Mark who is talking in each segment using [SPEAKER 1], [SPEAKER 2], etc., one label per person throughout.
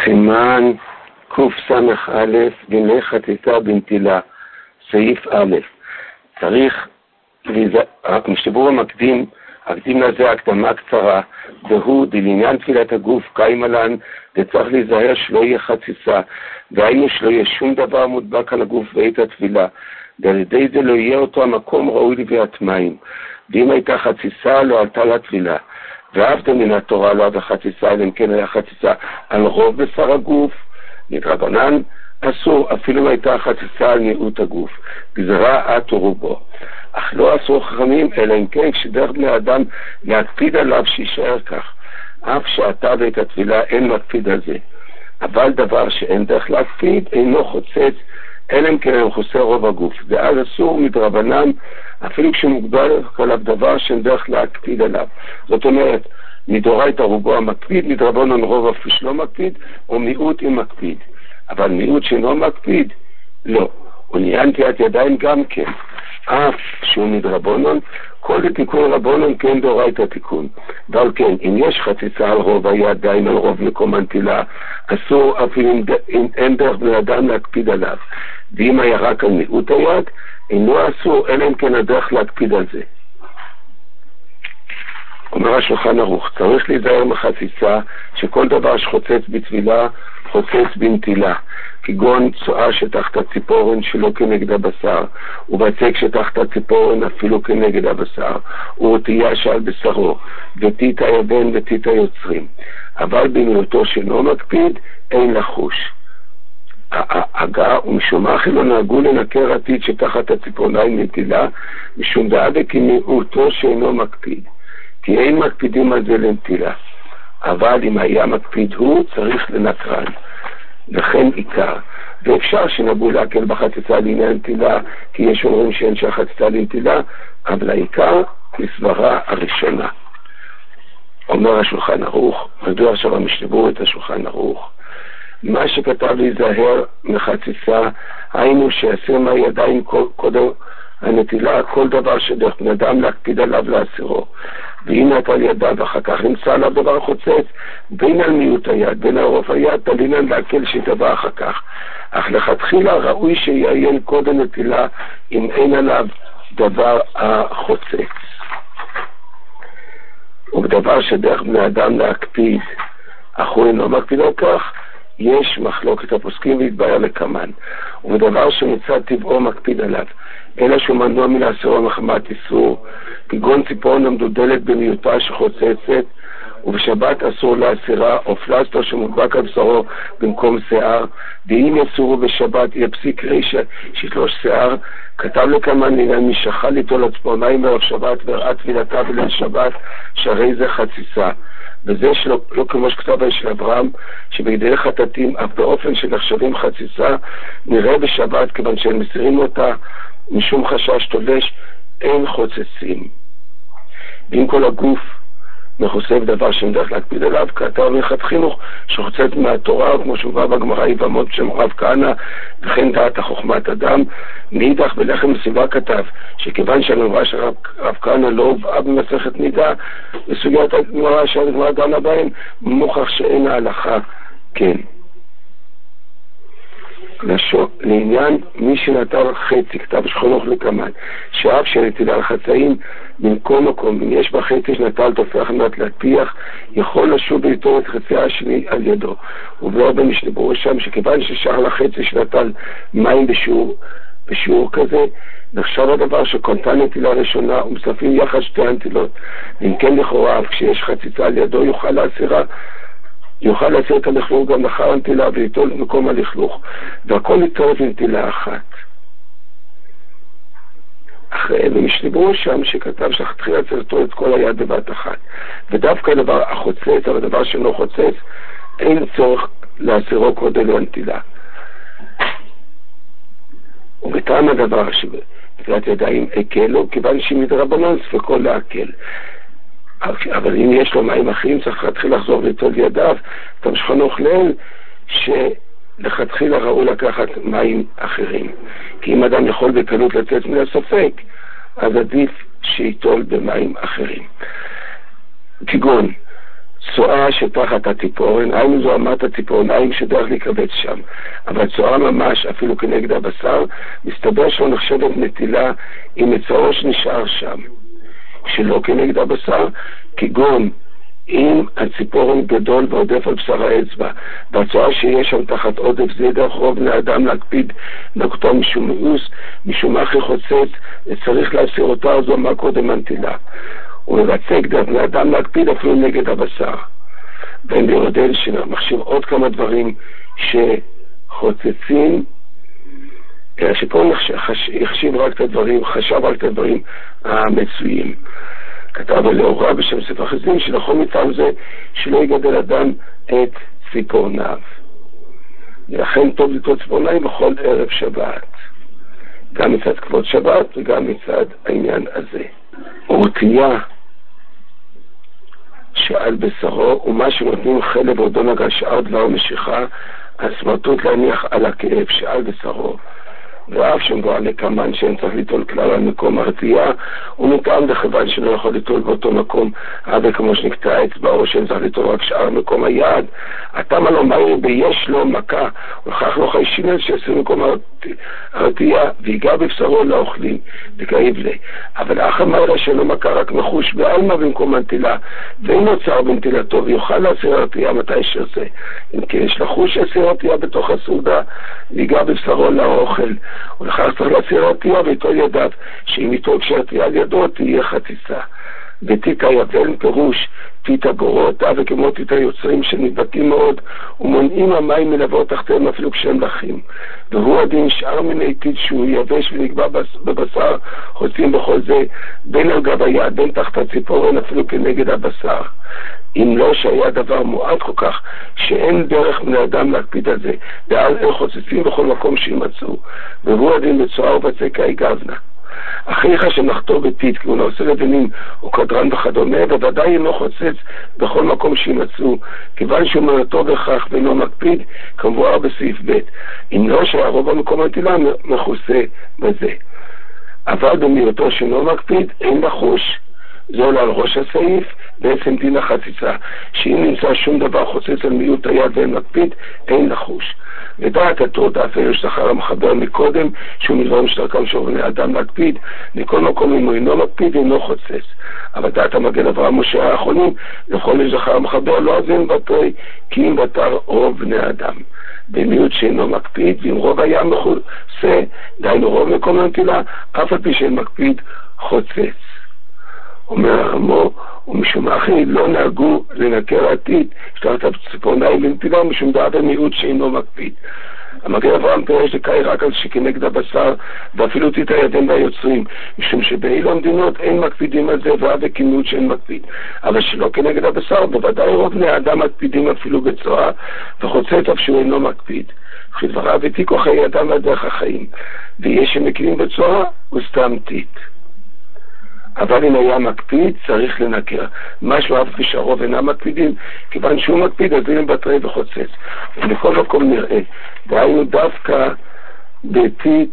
[SPEAKER 1] סימן קס"א דיני חציצה בנטילה, סעיף א'. צריך, המשתבור המקדים לזה הקדמה קצרה, והוא דלעניין תפילת הגוף קיים עלן, וצריך להיזהר שלא יהיה חציצה, והיינו שלא יהיה שום דבר מודבק על הגוף בעת התפילה, ועל ידי זה לא יהיה אותו המקום ראוי לביאת מים. ואם הייתה חציצה לא עלתה לתפילה, ואהבת מן התורה לא עלתה חציצה, אלא אם כן היה חציצה על רוב בשר הגוף, מדרבנן אסור, אפילו אם הייתה חציצה על מיעוט הגוף, גזרה עד רובו. אך לא אסור חכמים, אלא אם כן כשדרך בני אדם להקפיד עליו שישאר כך. אף שעתה בעת התפילה אין מקפיד על זה. אבל דבר שאין דרך להקפיד אינו חוצץ, אלא אם כן הוא חוסר רוב הגוף. ואז אסור מדרבנן, אפילו כשמוגבל עליו דבר שאין דרך להקפיד עליו. זאת אומרת, מדאורייתא רובו המקפיד, מדרבנן רוב אפילו שלא מקפיד, או מיעוט אם מקפיד. אבל מיעוט שאינו מקפיד, לא. עניין נטילת ידיים גם כן. אף שהוא מדרבנן, כל תיקון רבנן כן דאורייתא תיקון. ועל כן, אם יש חציצה על רוב הידיים, על רוב מקום הנטילה, אסור אפילו אם אין דרך בני אדם להקפיד עליו. ואם היה רק על מיעוט היד, אינו אסור, אלא אם כן הדרך להקפיד על זה. אומר השולחן ערוך, צריך להיזהר מחציצה שכל דבר שחוצץ בתפילה חוצץ בנטילה, כגון צואה שתחת הציפורן שלא כנגד הבשר, ובצק שתחת הציפורן אפילו כנגד הבשר, ורטייה שעל בשרו, וטיט היבן וטיט היוצרים. אבל במיעוטו שאינו מקפיד אין לחוש. הגה ומשומח לא נהגו לנקר הטיט שתחת הציפורניים מנטילה, משום דאגה כי מיעוטו שאינו מקפיד. כי אין מקפידים על זה לנטילה. אבל אם היה מקפיד הוא, צריך לנקרן. וכן עיקר. ואפשר שנגעו להקל בחציצה לעניין נטילה, כי יש אומרים שאין שהחציצה לנטילה, אבל העיקר לסברה הראשונה. אומר השולחן ערוך, מדוע עכשיו המשתבור את השולחן ערוך? מה שכתב להיזהר מחציצה, היינו שיסיר מהידיים קודם הנטילה, כל דבר שדרך בן אדם להקפיד עליו להסירו. ואם נטל על ידיו ואחר כך נמצא עליו דבר חוצץ, בין על מיעוט היד, בין על רוב היד, תלינן להקל שיטבע אחר כך. אך לכתחילה ראוי שיעיין קודם נטילה, אם אין עליו דבר החוצץ. ובדבר שדרך בני אדם להקפיד, אך הוא אינו מקפיד על כך, יש מחלוקת הפוסקים והתבהר לקמן. ובדבר שמצד טבעו מקפיד עליו, אלא שהוא מנוע מלהסירו מחמת איסור, כגון ציפורן המדודלת במיעוטה שחוצצת, ובשבת אסור להסירה, או פלסטר שמודבק על בשרו במקום שיער, ואם יסורו בשבת יהיה פסיק רישה שיתלוש שיער. כתב לקמן לעניין משחל איתו לצפורניים בערב שבת וראה תפילתה בליל שבת, שהרי זה חציצה. וזה לא כמו שכתב של אברהם, שבגדי חטאתים אף באופן שנחשבים חציצה, נראה בשבת כיוון שהם מסירים אותה משום חשש תולש, אין חוצצים. ואם כל הגוף מחוסה בדבר שמדרך להקפיד עליו, כתב מלכת חינוך שחוצץ מהתורה, כמו שהובא בגמרא יבמות בשם רב כהנא, וכן דעת החוכמת אדם. מאידך בלחם סביבה כתב שכיוון שהגמרא של רב כהנא לא הובאה במסכת נידה, בסוגיית הגמרא שהגמרא דנה בהם, מוכח שאין ההלכה כן. לעניין מי שנטל חצי, כתב שחנוך לקמן, שאף שנטילה על חצאים במקום מקום, אם יש בחצי שנטל תופח מנת להטיח, יכול לשוב ולטעון את חציה השני על ידו. ובאור במשתבור שם שכיוון ששאר לחצי שנטל מים בשיעור כזה, נחשב הדבר שקונתה נטילה ראשונה ומספים יחד שתי הנטילות. אם כן לכאורה, כשיש חציצה על ידו יוכל להסיר את הלכלוך גם לאחר הנטילה וליטול את מקום הלכלוך, והכל יתערב נטילה אחת. אחרי ומשתברו שם שכתב שתחילה צריך ליטול את כל היד בבת אחת, ודווקא הדבר החוצץ, אבל הדבר שאינו חוצץ, אין צורך להסירו קודם לנטילה. ובטעם הדבר שבנטילת ידיים הקלו, כיוון שמדרבנן ספקו להקל. אבל אם יש לו מים אחרים, צריך להתחיל לחזור ליטול ידיו. תמש חנוך לאל שלכתחילה ראו לקחת מים אחרים, כי אם אדם יכול בקלות לצאת מן הספק, אז עדיף שיטול במים אחרים, כגון צואה שתחת הציפורן, היינו זו אמת הציפורניים שדרך להיקבץ שם, אבל צואה ממש אפילו כנגד הבשר, מסתבר שלא נחשבת נטילה עם מצאו שנשאר שם, שלא כנגד הבשר, כגון אם הציפורן גדול ועודף על בשר האצבע, והצואה שיש שם תחת עודף זה דרך רוב בני אדם להקפיד נקותו משום מאוס, משום אחרי חוצץ, וצריך להסיר אותה, זו מה קודם הנטילה. ומבצק דרך בני אדם להקפיד אפילו נגד הבשר. בן בירודל שמחשיב עוד כמה דברים שחוצצים, שפה יחשיב רק את הדברים, חשב רק את הדברים המצויים. כתב לאורה בשם ספר חסדים שנכון מטעם זה שלא יגדל אדם את ציפורניו. ולכן טוב לטול ציפורניים בכל ערב שבת. גם מצד כבוד שבת וגם מצד העניין הזה. ורתייה שעל בשרו ומה שנותנים חלב או דונג על שאר דבר משיכה, הסמרטות להניח על הכאב שעל בשרו. ואף שמבואה לקמן שאין צריך ליטול כלל על מקום הרתיעה, הוא מטעם לכיוון שלא יכול ליטול באותו מקום, אבל כמו שנקטע אצבע או שאין צריך ליטול רק שאר מקום היעד, אתה מה לא מהיר ביש לו מכה, ולכך לא חיישים שיעשו מקום הרתיעה, ויגע בבשרו לאוכלים, וכאיב לי. אבל אך אמר שלא מכה רק מחוש בעלמה במקום הנטילה, ואין נוצר בנטילתו, ויוכל להסיר הרתיעה מתי שזה. אם כי יש לחוש להסיר הרתיעה בתוך הסעודה, ויגע בבשרו לאוכל, ולכך צריך להסיר הרתיעה ואיתו ידיו, שאם איתו כשהרתיעה על ידו תהיה חציצה. ותיק היבל פירוש תית הגורות, וכמו תית היוצרים שנדבקים מאוד ומונעים המים מלבוא תחתיהם אפילו כשהם לחים. והוא הדין שאר מיני תית שהוא יבש ונקבע בבשר, חוצים בכל זה בין על גב היד, בין תחת הציפורן אפילו כנגד הבשר. אם לא שהיה דבר מועט כל כך שאין דרך מן האדם להקפיד על זה, ואז הם חוצצים בכל מקום שימצאו. והוא הדין בצואה ובצקה גבנה. אחיך שנחתו בתית, כי הוא נעשה לבנים או קדרן וכדומה, בוודאי אינו חוצץ בכל מקום שימצאו, כיוון שהוא מנתו בכך ואינו מקפיד, כמבואר בסעיף ב'. אם לא שהרוב המקום הנטילה מכוסה בזה. אבל במיעוטו שאינו מקפיד, אין לחוש, זה עולה על ראש הסעיף, בעצם דין החציצה, שאם נמצא שום דבר חוצץ על מיעוט היד ואין מקפיד, אין לחוש. ודעת התורה אפילו שזכר המחבר מקודם, שהוא מדברים שדרכם של בני אדם להקפיד, מכל מקום אם הוא אינו מקפיד אינו חוצץ. אבל דעת המגן אברהם משה האחרונים, לכל שזכר המחבר לא אזין בתרי, כי אם בתר רוב בני אדם. במיעוט שאינו מקפיד, ואם רוב היה מכוסה, דהיינו רוב מקום הנטילה, אף על פי שאין מקפיד חוצץ. אומר הרמו, ומשום אחי לא נהגו לנקר עתיד, שתחת הציפורניים בנטילה, משום דעת המיעוט שאינו מקפיד. המגן אברהם פירש לקאי רק על שכנגד הבשר, ואפילו תית הידיים והיוצרים, משום שבאילו המדינות אין מקפידים על זה, ואף כמיעוט שאין מקפיד. אבל שלא כנגד הבשר, בוודאי רוב בני האדם מקפידים אפילו בצואה, וחוצץ אף שהוא אינו מקפיד. וכדבריו ותיקו חיי אדם לדרך החיים, ויש שמקימים בצואה, הוא סתם תית. אבל אם היה מקפיד, צריך לנקר. משהו אף בשרוב אינם מקפידים, כיוון שהוא מקפיד, אז אין בתרי וחוצץ. ובכל מקום נראה. דהיינו דווקא בתית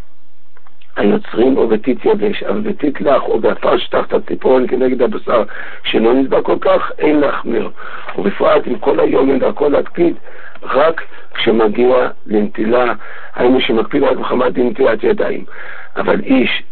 [SPEAKER 1] היוצרים או בתית יבש, אבל בתית לך או באפר שתחת הציפורן כנגד הבשר, שלא נדבק כל כך, אין להחמיר. ובפרט עם כל היום אין דרכו להקפיד, רק כשמגיע לנטילה, היינו שמקפיד רק מחמת נטילת ידיים. אבל איש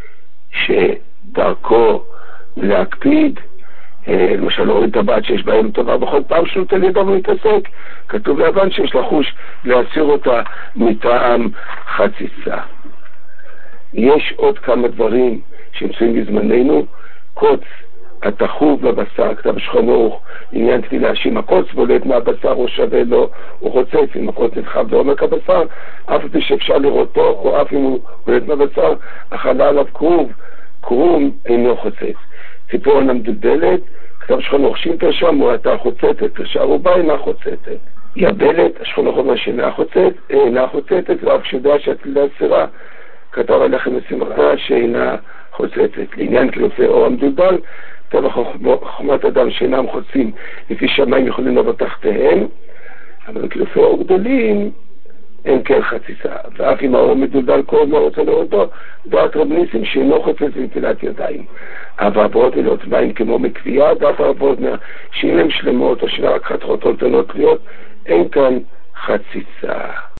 [SPEAKER 1] שדרכו להקפיד, למשל להוריד טבעת שיש בהם טובה בכל פעם שהוא תל ידו ומתעסק, כתוב להבן שיש לחוש להסיר אותה מטעם חציצה. יש עוד כמה דברים שנמצאים בזמננו. קוץ התחוב בבשר, כתב שולחן ערוך עניין תפילה, שאם הקוץ בולט מהבשר או שווה לו, הוא חוצץ. אם הקוץ נדחף בעומק הבשר, אף פי שאפשר לראותו, או אף אם הוא בולט מהבשר, החלה עליו קרום אינו חוצץ. ציפורן המדובלת, כתב שולחן ערוך שאם פרשה מועטה חוצצת, פרשה רובה אינה חוצצת. יבלת, השולחן ערוך אומר שאינה חוצצת, ואף שיודע שהתפילה אסירה, כתב עליכם לשמחה שאינה חוצצת. לעניין קילופי אור המדובל, כתב חוכמת אדם שאינם חוצים לפי שמיים יכולים לבוא תחתיהם, אבל קילופי אור גדולים אין כן חציצה. ואף אם האור מדולדל כל מה רוצה לראותו, דעת רב ניסים שאינו חוצץ בנטילת ידיים. אבל עברות אלות בהם כמו מקביעה, דעת הרבות שאם הן שלמות או שרק חתכות או תנות להיות, אין כאן חציצה.